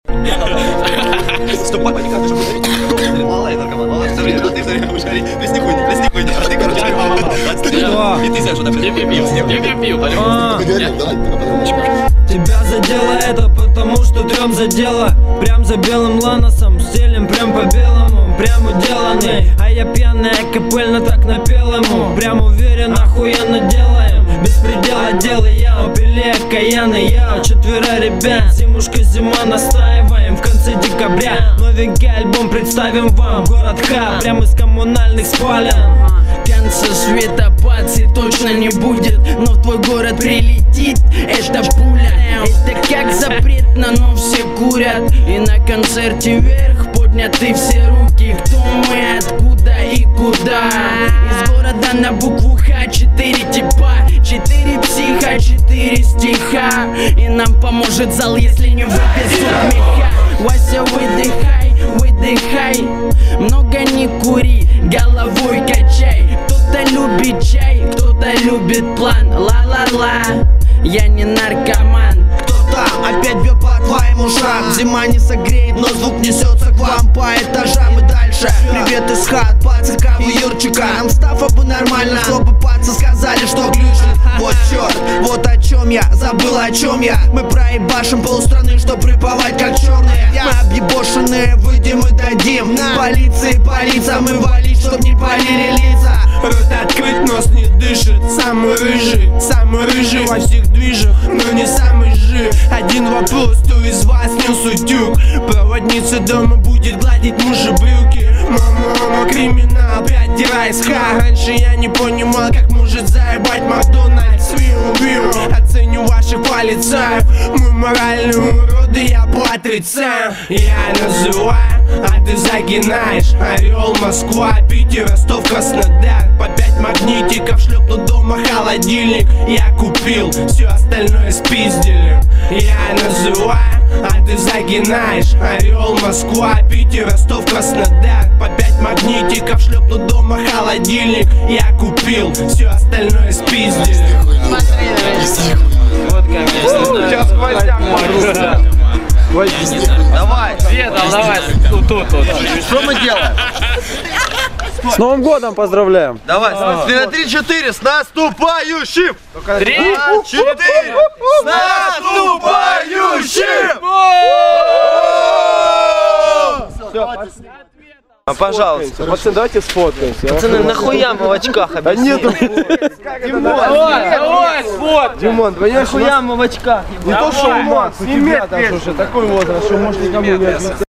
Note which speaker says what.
Speaker 1: Стоп, папа, никак, чтобы давить. Малая наркоман, малая. А ты все время будешь говорить, плесни хуйни, а ты, короче, и ты знаешь, что там я пью,
Speaker 2: Тебя задело это, потому что трем задело. Прям за белым ланосом, стилем прям по белому. Прям уделанный, а я пьяная, капельно так напел ему. Прям уверен, охуенно делаем. Без предела делай я, опеле, каяны я. 4 ребят, зимушка, зима, настаиваем. В конце декабря новенький альбом представим вам. Город Ха, прям из коммунальных спален.
Speaker 3: Конца света пацы точно не будет, но в твой город прилетит эта пуля. Это как запретно, но все курят. И на концерте вверх подняты все руки. Кто мы, откуда и куда? Из города на букву Х 4 типа, 4 психа, 4 стиха. И нам поможет зал, если не выписут меха. Вася, выдыхай, выдыхай, много не кури, головой качай. Кто-то любит чай, кто-то любит план. Ла-ла-ла, я не наркоман.
Speaker 4: Кто-то опять бьет по твоим ушам. Зима не согреет, но звук несется к вам по этажам. И дальше привет из хат, пацы, кавы, Юрчика. Нам стафа бы нормально, чтобы пацы сказали, что глючит. Вот черт, вот о чем я, забыл о чем я. Мы проебашим полстраны, чтоб рэповать как черные. Мы объебошенные, выйдем и дадим полиции палиться, мы валить, чтоб не полили лица.
Speaker 5: Рот открыт, нос не дышит. Самый рыжий во всех движах, но не самый жир. Один вопрос, кто из вас не сутюк? Проводница дома будет гладить мужа брюки. Мама, криминал, 5 дира из Ха. Раньше я не понимал, как может заебать Макдональдс. Виу, оценю ваших полицаев. Мы моральные уроды, я по отрицаю. Я называю, а ты загинаешь. Орел, Москва, Питер, Ростов, Краснодар. По 5 магнитиков шлепнут дома холодильник. Я купил, все остальное спиздили. Я называю, а ты загинаешь. Орел, Москва, Питер, Ростов, Краснодар. По 5 магнитиков шлепнут дома холодильник. Я купил, все остальное спиздили.
Speaker 3: Вот как
Speaker 5: Сейчас гвоздяк
Speaker 1: Давай,
Speaker 3: давай, тут.
Speaker 1: что мы делаем?
Speaker 6: С Новым годом поздравляем!
Speaker 1: Давай, на 3-4, с наступающим!
Speaker 3: 3,
Speaker 1: 4, с наступающим! А, пожалуйста.
Speaker 6: Пацаны, давайте сфоткаемся.
Speaker 2: Пацаны, нахуя мы в очках?
Speaker 6: Да нету.
Speaker 3: давай, вот.
Speaker 6: Димон, понимаешь,
Speaker 2: Нахуя мы в очках?
Speaker 6: не то, что у Макса, у тебя там уже такой возраст, что может никому не объяснить.